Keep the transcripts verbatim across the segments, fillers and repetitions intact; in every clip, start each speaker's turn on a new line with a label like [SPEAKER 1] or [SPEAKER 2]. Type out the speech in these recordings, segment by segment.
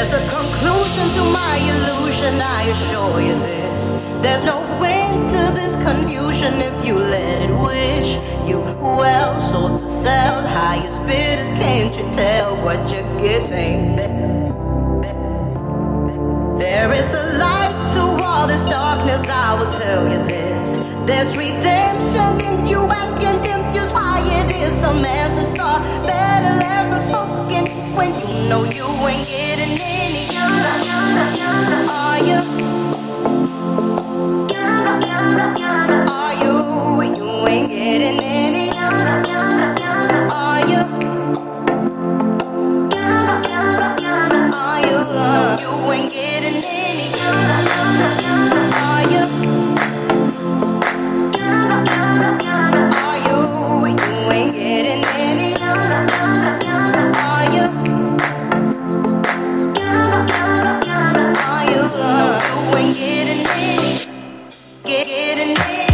[SPEAKER 1] There's a conclusion to my illusion, I assure you this. There's no end to this confusion if you let it wish you well. Sold to sell, highest bidders, can't you tell what you're getting? There is a light to all this darkness, I will tell you this. There's redemption in you, asking confused why it is some answers are better left unspoken when you know you ain't getting any. Are you? Are you? You ain't getting any. Are you? Are you? You ain't getting any. Are you? Are you? You ain't getting any. Are you? Are you? You ain't getting any. Getting any.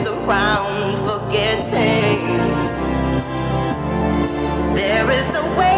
[SPEAKER 1] There is a way.